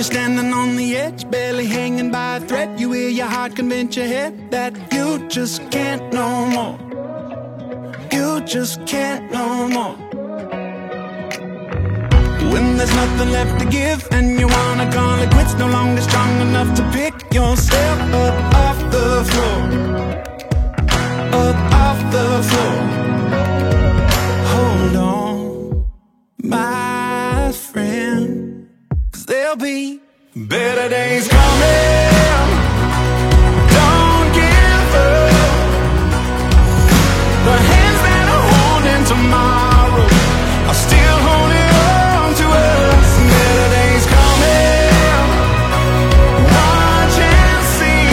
standing on the edge, barely hanging by a thread. You hear your heart convince your head that you just can't no more. You just can't no more. When there's nothing left to give and you wanna call it quits, no longer strong enough to pick yourself up off the floor. Up off the floor. Hold on, my friend, 'cause there'll be better days coming. Don't give up. The hands that are holding tomorrow are still holding on to us. Better days coming. Watch and see.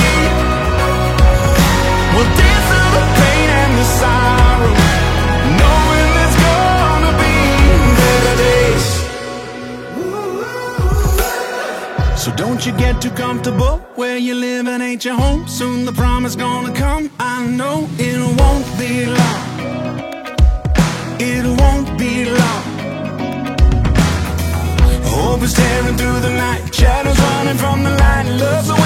We'll dance through the pain and the sorrow, knowing there's gonna be better days. So don't you get too comfortable where you live and ain't your home. Soon the promise gonna come. I know it won't be long. It won't be long. Hope is tearing through the night. Shadows running from the light. Love's